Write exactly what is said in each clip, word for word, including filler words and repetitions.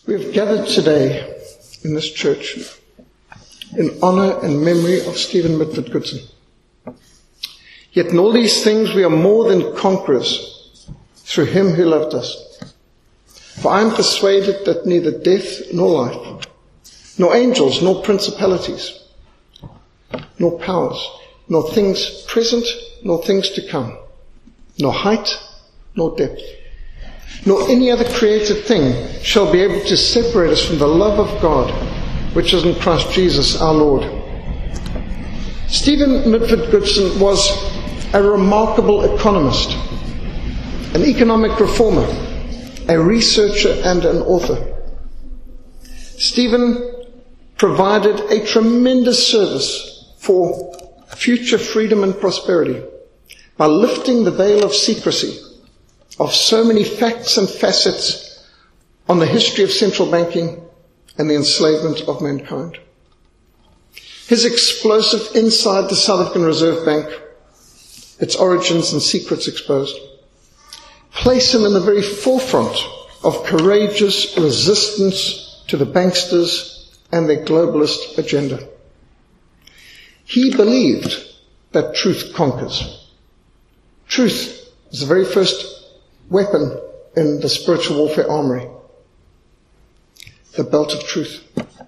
We have gathered today in this church in honor and memory of Stephen Mitford Goodson. Yet in all these things we are more than conquerors through him who loved us. For I am persuaded that neither death nor life, nor angels, nor principalities, nor powers, nor things present, nor things to come, nor height, nor depth, nor any other created thing shall be able to separate us from the love of God, which is in Christ Jesus our Lord. Stephen Mitford Goodson was a remarkable economist, an economic reformer, a researcher and an author. Stephen provided a tremendous service for future freedom and prosperity by lifting the veil of secrecy of so many facts and facets on the history of central banking and the enslavement of mankind. His explosive inside the South African Reserve Bank, its origins and secrets exposed, place him in the very forefront of courageous resistance to the banksters and their globalist agenda. He believed that truth conquers. Truth is the very first weapon in the spiritual warfare armory, the belt of truth.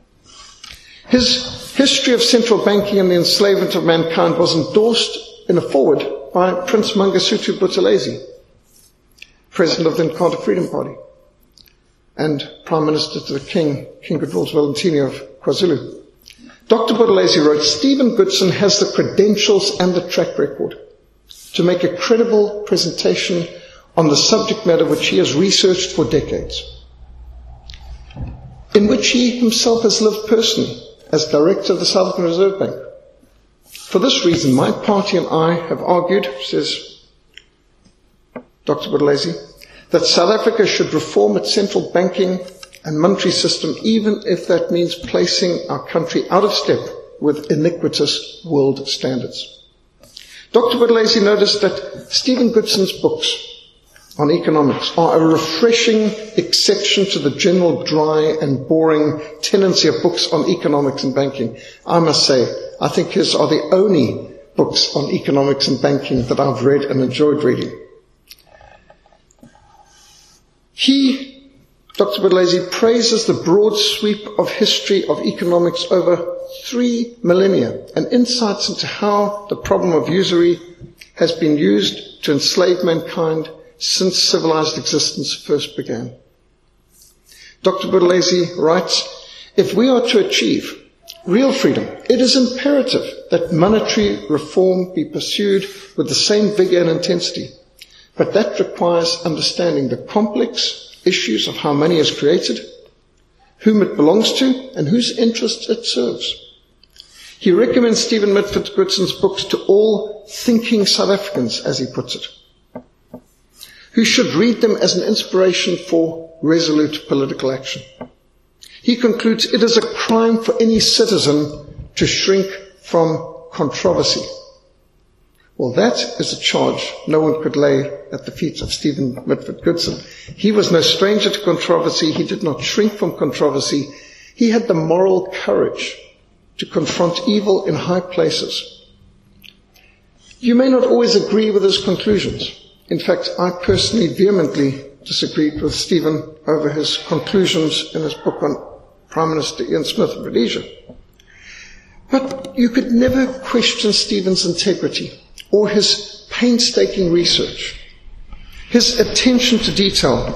His history of central banking and the enslavement of mankind was endorsed in a foreword by Prince Mangosuthu Buthelezi, President of the Inkatha Freedom Party, and Prime Minister to the King, King Goodwills Valentini of KwaZulu. Doctor Buthelezi wrote, Stephen Goodson has the credentials and the track record to make a credible presentation on the subject matter which he has researched for decades, in which he himself has lived personally as Director of the South African Reserve Bank. For this reason, my party and I have argued, says Doctor Buthelezi, that South Africa should reform its central banking and monetary system, even if that means placing our country out of step with iniquitous world standards. Doctor Buthelezi noticed that Stephen Goodson's books on economics are a refreshing exception to the general dry and boring tendency of books on economics and banking. I must say, I think his are the only books on economics and banking that I've read and enjoyed reading. He, Doctor Buthelezi, praises the broad sweep of history of economics over three millennia and insights into how the problem of usury has been used to enslave mankind since civilized existence first began. Doctor Buthelezi writes, if we are to achieve real freedom, it is imperative that monetary reform be pursued with the same vigor and intensity, but that requires understanding the complex issues of how money is created, whom it belongs to, and whose interests it serves. He recommends Stephen Mitford Goodson's books to all thinking South Africans, as he puts it, who should read them as an inspiration for resolute political action. He concludes, it is a crime for any citizen to shrink from controversy. Well, that is a charge no one could lay at the feet of Stephen Mitford Goodson. He was no stranger to controversy. He did not shrink from controversy. He had the moral courage to confront evil in high places. You may not always agree with his conclusions. In fact, I personally vehemently disagreed with Stephen over his conclusions in his book on Prime Minister Ian Smith of Rhodesia. But you could never question Stephen's integrity or his painstaking research, his attention to detail.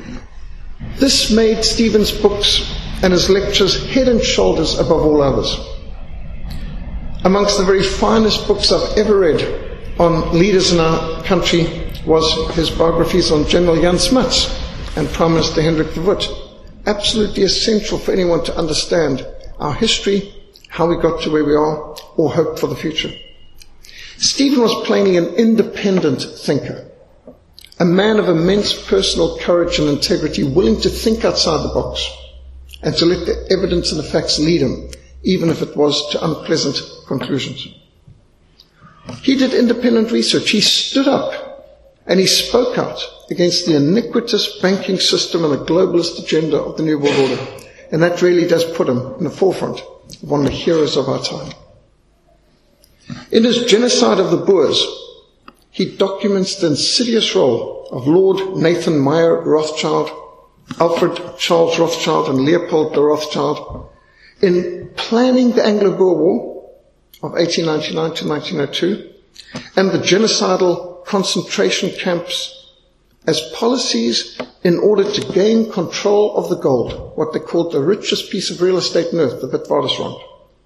This made Stephen's books and his lectures head and shoulders above all others. Amongst the very finest books I've ever read on leaders in our country was his biographies on General Jan Smuts and Prime Minister Hendrik de Wit. Absolutely essential for anyone to understand our history, how we got to where we are, or hope for the future. Stephen was plainly an independent thinker, a man of immense personal courage and integrity, willing to think outside the box and to let the evidence and the facts lead him, even if it was to unpleasant conclusions. He did independent research. He stood up And he spoke out against the iniquitous banking system and the globalist agenda of the New World Order. And that really does put him in the forefront of one of the heroes of our time. In his Genocide of the Boers, he documents the insidious role of Lord Nathan Meyer Rothschild, Alfred Charles Rothschild, and Leopold de Rothschild in planning the Anglo-Boer War of eighteen ninety-nine to nineteen oh two and the genocidal concentration camps as policies in order to gain control of the gold, what they called the richest piece of real estate on earth, the Witwatersrand.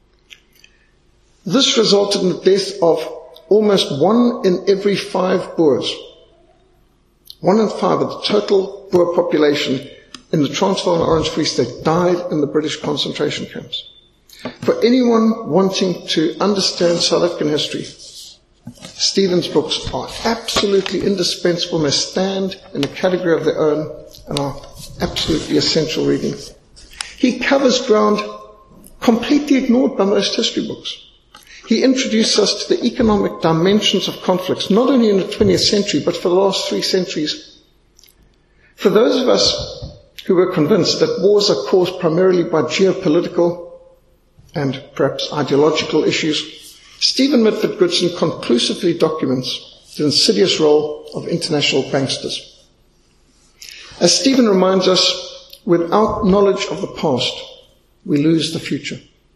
This resulted in the death of almost one in every five Boers. One in five of the total Boer population in the Transvaal and Orange Free State died in the British concentration camps. For anyone wanting to understand South African history, Stephen's books are absolutely indispensable and they stand in a category of their own and are absolutely essential reading. He covers ground completely ignored by most history books. He introduced us to the economic dimensions of conflicts, not only in the twentieth century, but for the last three centuries. For those of us who were convinced that wars are caused primarily by geopolitical and perhaps ideological issues, Stephen Mitford Goodson conclusively documents the insidious role of international banksters. As Stephen reminds us, without knowledge of the past, we lose the future.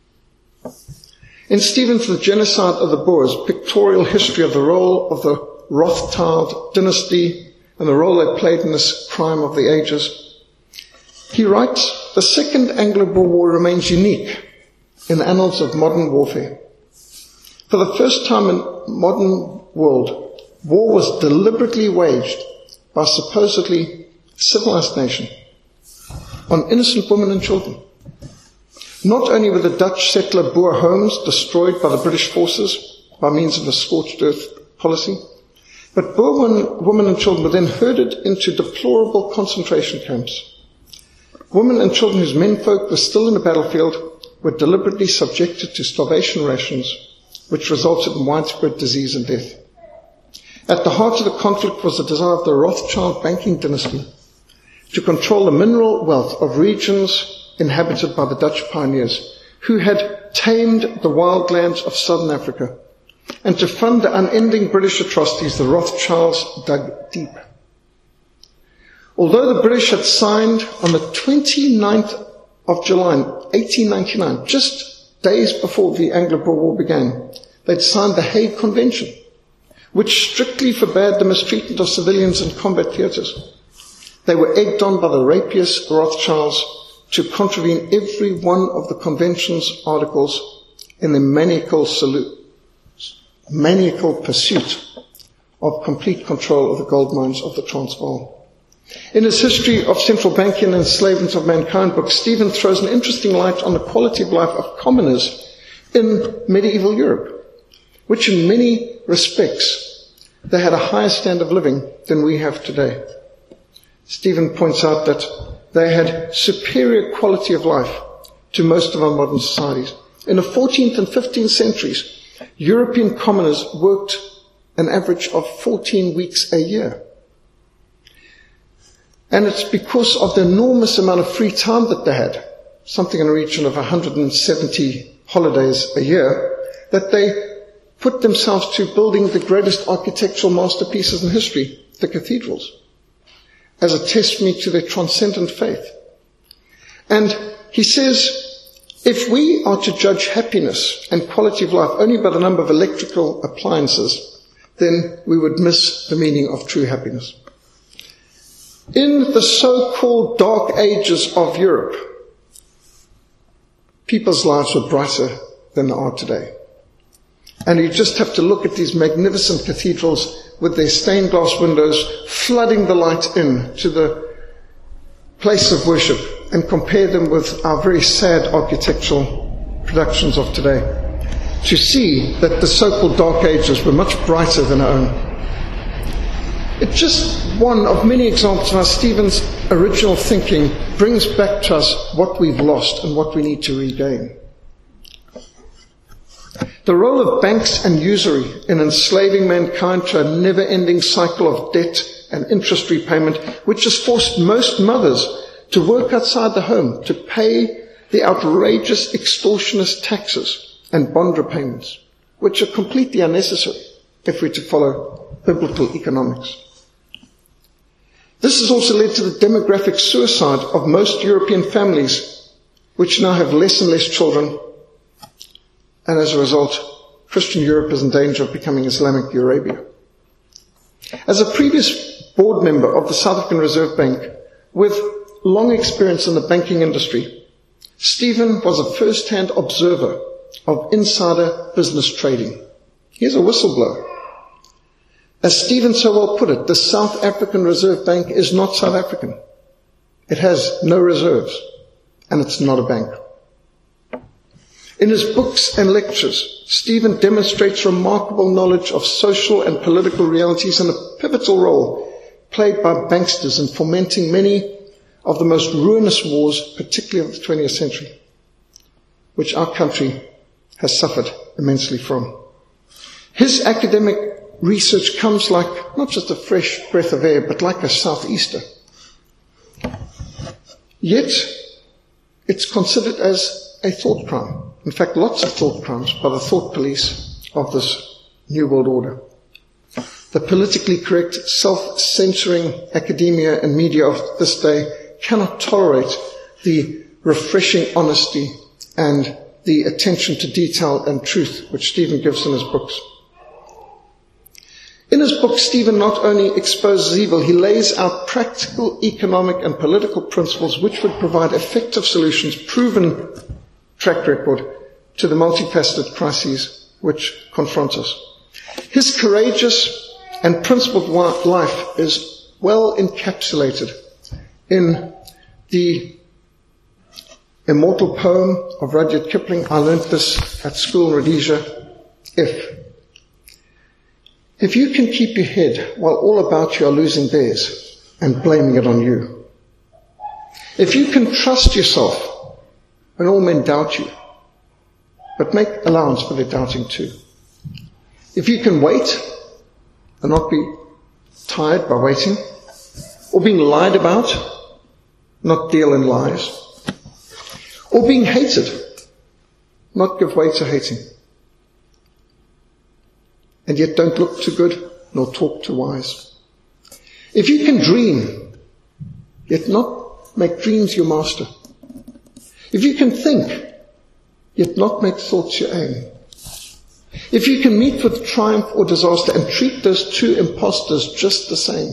In Stephen's The Genocide of the Boers, pictorial history of the role of the Rothschild dynasty and the role they played in this crime of the ages, he writes, the Second Anglo-Boer War remains unique in the annals of modern warfare. For the first time in modern world, war was deliberately waged by a supposedly civilized nation on innocent women and children. Not only were the Dutch settler Boer homes destroyed by the British forces by means of a scorched earth policy, but Boer women and children were then herded into deplorable concentration camps. Women and children whose menfolk were still in the battlefield were deliberately subjected to starvation rations, which resulted in widespread disease and death. At the heart of the conflict was the desire of the Rothschild banking dynasty to control the mineral wealth of regions inhabited by the Dutch pioneers, who had tamed the wildlands of southern Africa, and to fund the unending British atrocities the Rothschilds dug deep. Although the British had signed on the twenty-ninth of July, eighteen ninety-nine, just days before the Anglo-Boer War began, they'd signed the Hague Convention, which strictly forbade the mistreatment of civilians in combat theatres. They were egged on by the rapious Rothschilds to contravene every one of the convention's articles in the maniacal, salute, maniacal pursuit of complete control of the gold mines of the Transvaal. In his History of Central Banking and Enslavement of Mankind book, Stephen throws an interesting light on the quality of life of commoners in medieval Europe, which in many respects they had a higher standard of living than we have today. Stephen points out that they had superior quality of life to most of our modern societies. In the fourteenth and fifteenth centuries, European commoners worked an average of fourteen weeks a year. And it's because of the enormous amount of free time that they had, something in the region of one hundred seventy holidays a year, that they put themselves to building the greatest architectural masterpieces in history, the cathedrals, as a testimony to their transcendent faith. And he says, if we are to judge happiness and quality of life only by the number of electrical appliances, then we would miss the meaning of true happiness. In the so-called dark ages of Europe, people's lives were brighter than they are today. And you just have to look at these magnificent cathedrals with their stained glass windows flooding the light in to the place of worship and compare them with our very sad architectural productions of today to see that the so-called dark ages were much brighter than our own. It's just one of many examples of how Stephen's original thinking brings back to us what we've lost and what we need to regain. The role of banks and usury in enslaving mankind to a never-ending cycle of debt and interest repayment, which has forced most mothers to work outside the home to pay the outrageous extortionist taxes and bond repayments, which are completely unnecessary if we're to follow biblical economics. This has also led to the demographic suicide of most European families, which now have less and less children, and as a result, Christian Europe is in danger of becoming Islamic Eurasia. As a previous board member of the South African Reserve Bank, with long experience in the banking industry, Stephen was a first-hand observer of insider business trading. He's a whistleblower. As Stephen so well put it, the South African Reserve Bank is not South African. It has no reserves, and it's not a bank. In his books and lectures, Stephen demonstrates remarkable knowledge of social and political realities and a pivotal role played by banksters in fomenting many of the most ruinous wars, particularly of the twentieth century, which our country has suffered immensely from. His academic research comes like not just a fresh breath of air, but like a southeaster. Yet, it's considered as a thought crime. In fact, lots of thought crimes by the thought police of this New World Order. The politically correct, self-censoring academia and media of this day cannot tolerate the refreshing honesty and the attention to detail and truth which Stephen gives in his books. In his book, Stephen not only exposes evil, he lays out practical economic and political principles which would provide effective solutions, proven track record, to the multifaceted crises which confront us. His courageous and principled life is well encapsulated in the immortal poem of Rudyard Kipling. I learned this at school in Rhodesia. If. If you can keep your head while all about you are losing theirs and blaming it on you. If you can trust yourself when all men doubt you, but make allowance for their doubting too. If you can wait and not be tired by waiting, or being lied about, not deal in lies, or being hated, not give way to hating, and yet don't look too good nor talk too wise. If you can dream, yet not make dreams your master. If you can think, yet not make thoughts your aim. If you can meet with triumph or disaster and treat those two impostors just the same.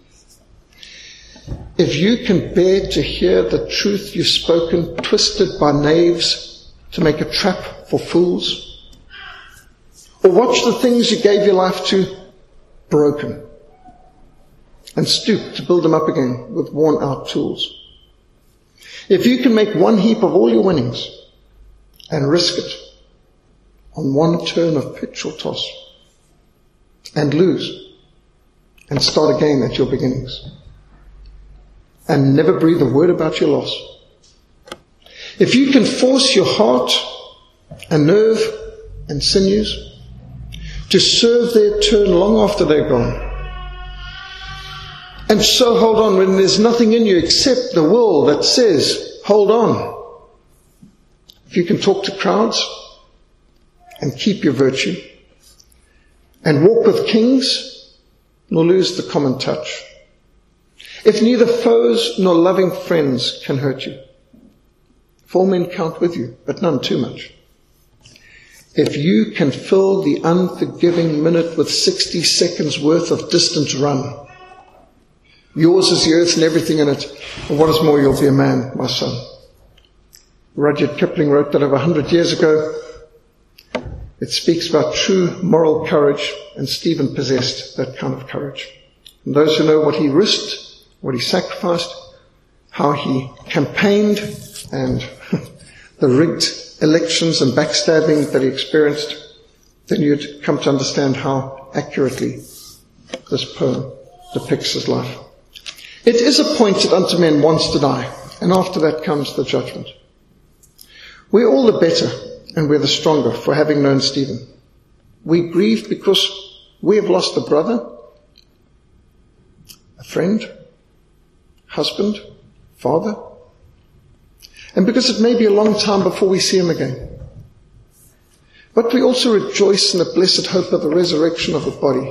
If you can bear to hear the truth you've spoken twisted by knaves to make a trap for fools, or watch the things you gave your life to broken and stoop to build them up again with worn out tools. If you can make one heap of all your winnings and risk it on one turn of pitch or toss, and lose, and start again at your beginnings, and never breathe a word about your loss. If you can force your heart and nerve and sinews to serve their turn long after they're gone, and so hold on when there's nothing in you except the will that says, hold on. If you can talk to crowds and keep your virtue and walk with kings nor lose the common touch. If neither foes nor loving friends can hurt you. If all men count with you, but none too much. If you can fill the unforgiving minute with sixty seconds worth of distance run. Yours is the earth and everything in it. And what is more, you'll be a man, my son. Rudyard Kipling wrote that over a hundred years ago. It speaks about true moral courage, and Stephen possessed that kind of courage. And those who know what he risked, what he sacrificed, how he campaigned, and the rigged elections and backstabbing that he experienced, then you'd come to understand how accurately this poem depicts his life. It is appointed unto men once to die, and after that comes the judgment. We're all the better and we're the stronger for having known Stephen. We grieve because we have lost a brother, a friend, husband, father, and because it may be a long time before we see him again. But we also rejoice in the blessed hope of the resurrection of the body.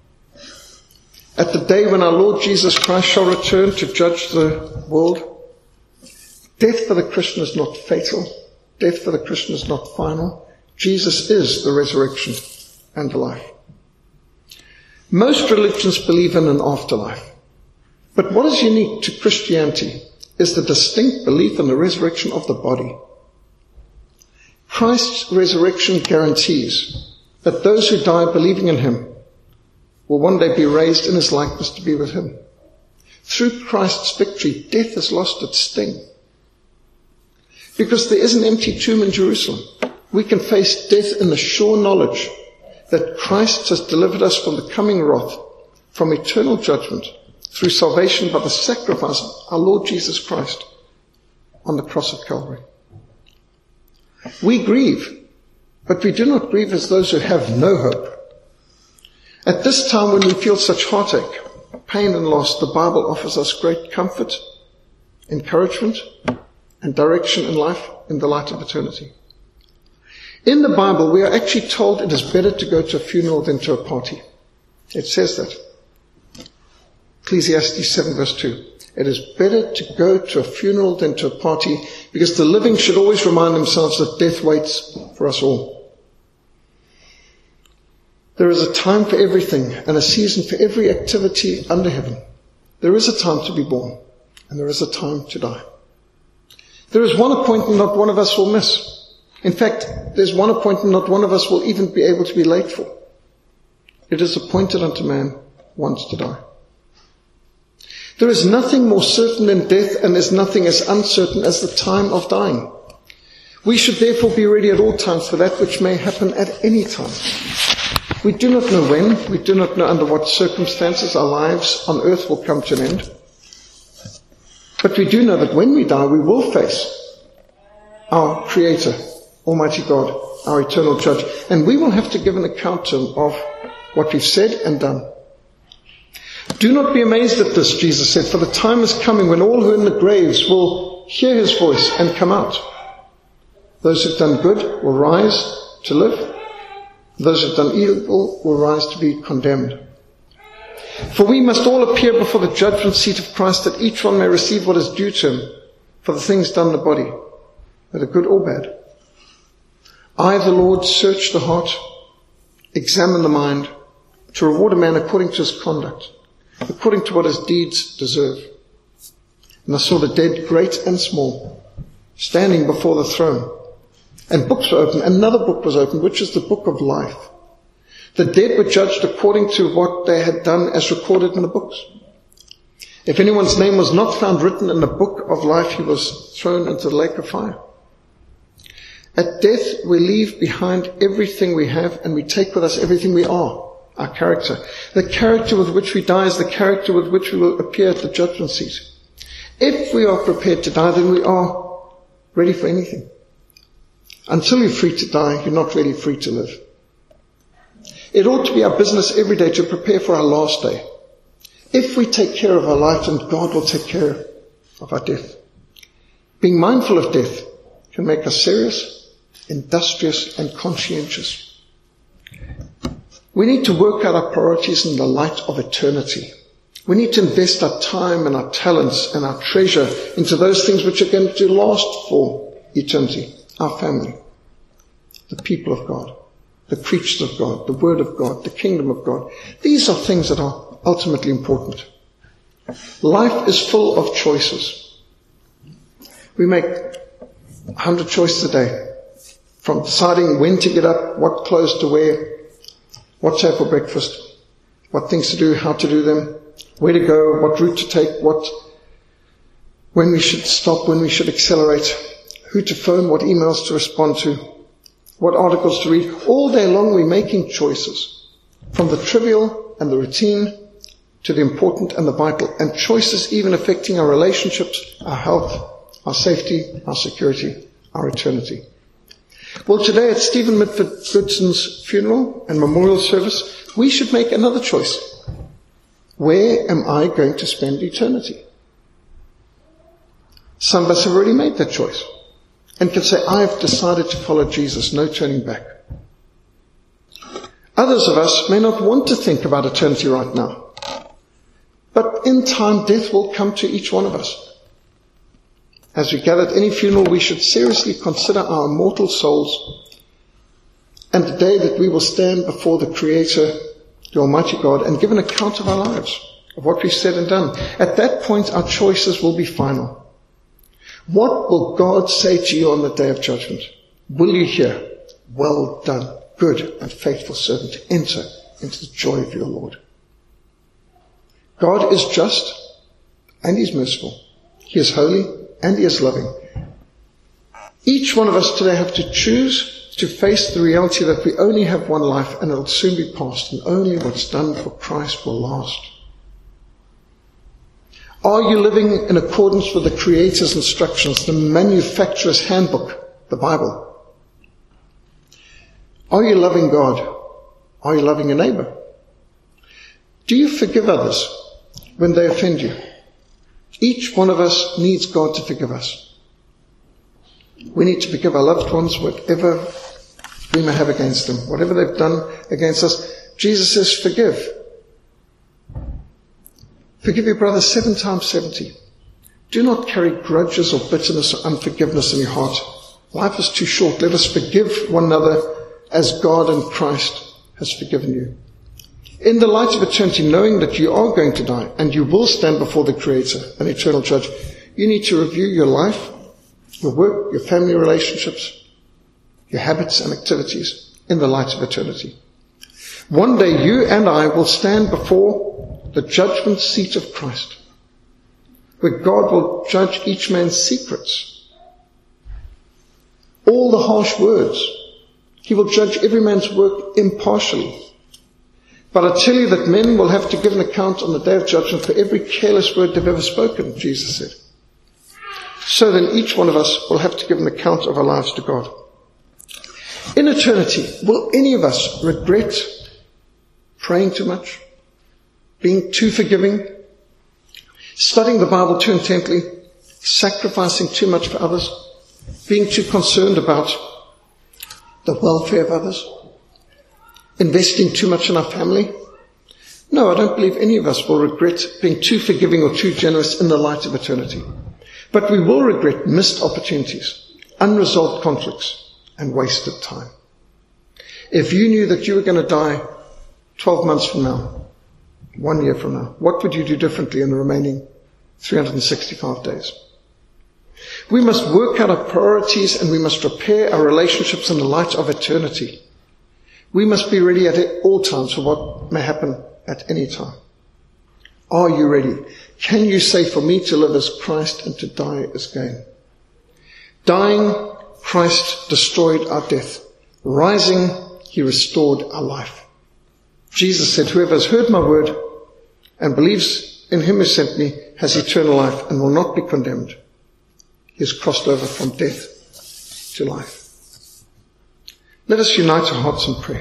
At the day when our Lord Jesus Christ shall return to judge the world, death for the Christian is not fatal. Death for the Christian is not final. Jesus is the resurrection and the life. Most religions believe in an afterlife. But what is unique to Christianity is the distinct belief in the resurrection of the body. Christ's resurrection guarantees that those who die believing in him will one day be raised in his likeness to be with him. Through Christ's victory, death has lost its sting. Because there is an empty tomb in Jerusalem, we can face death in the sure knowledge that Christ has delivered us from the coming wrath, from eternal judgment, through salvation by the sacrifice of our Lord Jesus Christ on the cross of Calvary. We grieve, but we do not grieve as those who have no hope. At this time when we feel such heartache, pain and loss, the Bible offers us great comfort, encouragement, and direction in life in the light of eternity. In the Bible, we are actually told it is better to go to a funeral than to a party. It says that. Ecclesiastes seven verse two. It is better to go to a funeral than to a party, because the living should always remind themselves that death waits for us all. There is a time for everything and a season for every activity under heaven. There is a time to be born, and there is a time to die. There is one appointment not one of us will miss. In fact, there's one appointment not one of us will even be able to be late for. It is appointed unto man once to die. There is nothing more certain than death, and there's nothing as uncertain as the time of dying. We should therefore be ready at all times for that which may happen at any time. We do not know when, we do not know under what circumstances our lives on earth will come to an end. But we do know that when we die, we will face our Creator, Almighty God, our eternal Judge, and we will have to give an account to Him of what we've said and done. Do not be amazed at this, Jesus said, for the time is coming when all who are in the graves will hear his voice and come out. Those who've done good will rise to live. Those who've done evil will rise to be condemned. For we must all appear before the judgment seat of Christ, that each one may receive what is due to him for the things done in the body, whether good or bad. I, the Lord, search the heart, examine the mind, to reward a man according to his conduct, according to what his deeds deserve. And I saw the dead, great and small, standing before the throne. And books were opened. Another book was opened, which is the book of life. The dead were judged according to what they had done as recorded in the books. If anyone's name was not found written in the book of life, he was thrown into the lake of fire. At death, we leave behind everything we have, and we take with us everything we are. Our character. The character with which we die is the character with which we will appear at the judgment seat. If we are prepared to die, then we are ready for anything. Until you're free to die, you're not really free to live. It ought to be our business every day to prepare for our last day. If we take care of our life, then God will take care of our death. Being mindful of death can make us serious, industrious, and conscientious. We need to work out our priorities in the light of eternity. We need to invest our time and our talents and our treasure into those things which are going to last for eternity. Our family, the people of God, the preachers of God, the Word of God, the kingdom of God. These are things that are ultimately important. Life is full of choices. We make a hundred choices a day, from deciding when to get up, what clothes to wear, what to have for breakfast, what things to do, how to do them, where to go, what route to take, what, when we should stop, when we should accelerate, who to phone, what emails to respond to, what articles to read. All day long we're making choices, from the trivial and the routine to the important and the vital, and choices even affecting our relationships, our health, our safety, our security, our eternity. Well, today at Stephen Mitford Goodson's funeral and memorial service, we should make another choice. Where am I going to spend eternity? Some of us have already made that choice and can say, I've decided to follow Jesus, no turning back. Others of us may not want to think about eternity right now. But in time, death will come to each one of us. As we gather at any funeral, we should seriously consider our immortal souls and the day that we will stand before the Creator, the Almighty God, and give an account of our lives, of what we've said and done. At that point, our choices will be final. What will God say to you on the day of judgment? Will you hear, well done, good and faithful servant, enter into the joy of your Lord? God is just and He's merciful. He is holy and He is loving. Each one of us today have to choose to face the reality that we only have one life and it'll soon be past, and only what's done for Christ will last. Are you living in accordance with the Creator's instructions, the manufacturer's handbook, the Bible? Are you loving God? Are you loving your neighbor? Do you forgive others when they offend you? Each one of us needs God to forgive us. We need to forgive our loved ones whatever we may have against them, whatever they've done against us. Jesus says, forgive. Forgive your brother seven times seventy. Do not carry grudges or bitterness or unforgiveness in your heart. Life is too short. Let us forgive one another as God and Christ has forgiven you. In the light of eternity, knowing that you are going to die and you will stand before the Creator, an eternal judge, you need to review your life, your work, your family relationships, your habits and activities in the light of eternity. One day you and I will stand before the judgment seat of Christ, where God will judge each man's secrets, all the harsh words. He will judge every man's work impartially. But I tell you that men will have to give an account on the day of judgment for every careless word they've ever spoken, Jesus said. So then each one of us will have to give an account of our lives to God. In eternity, will any of us regret praying too much, being too forgiving, studying the Bible too intently, sacrificing too much for others, being too concerned about the welfare of others, investing too much in our family? No, I don't believe any of us will regret being too forgiving or too generous in the light of eternity. But we will regret missed opportunities, unresolved conflicts, and wasted time. If you knew that you were going to die twelve months from now, one year from now, what would you do differently in the remaining three hundred sixty-five days? We must work out our priorities and we must repair our relationships in the light of eternity. We must be ready at all times for what may happen at any time. Are you ready? Can you say, for me to live as Christ and to die as gain? Dying, Christ destroyed our death. Rising, He restored our life. Jesus said, whoever has heard my word and believes in Him who sent me has eternal life and will not be condemned. He has crossed over from death to life. Let us unite our hearts in prayer.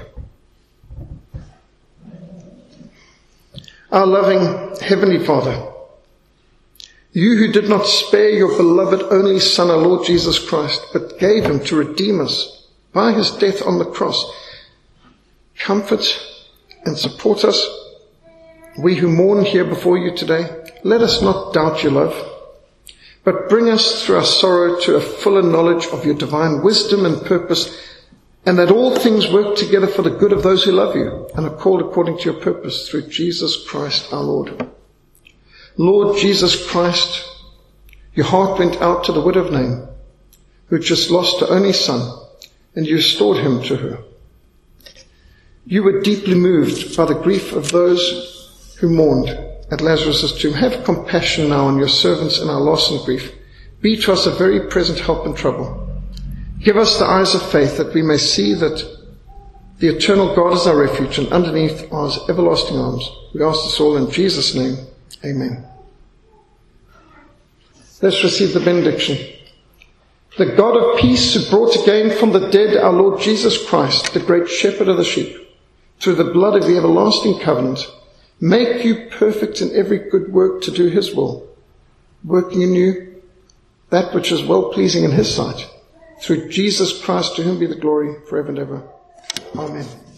Our loving Heavenly Father, You who did not spare your beloved only Son, our Lord Jesus Christ, but gave Him to redeem us by His death on the cross, comfort and support us. We who mourn here before You today, let us not doubt Your love, but bring us through our sorrow to a fuller knowledge of Your divine wisdom and purpose, and that all things work together for the good of those who love You and are called according to Your purpose through Jesus Christ our Lord. Lord Jesus Christ, Your heart went out to the widow of Nain, who had just lost her only son, and You restored him to her. You were deeply moved by the grief of those who mourned at Lazarus' tomb. Have compassion now on Your servants in our loss and grief. Be to us a very present help in trouble. Give us the eyes of faith that we may see that the eternal God is our refuge and underneath are His everlasting arms. We ask this all in Jesus' name. Amen. Let's receive the benediction. The God of peace, who brought again from the dead our Lord Jesus Christ, the great shepherd of the sheep, through the blood of the everlasting covenant, make you perfect in every good work to do his will, working in you that which is well-pleasing in his sight, through Jesus Christ, to whom be the glory forever and ever. Amen.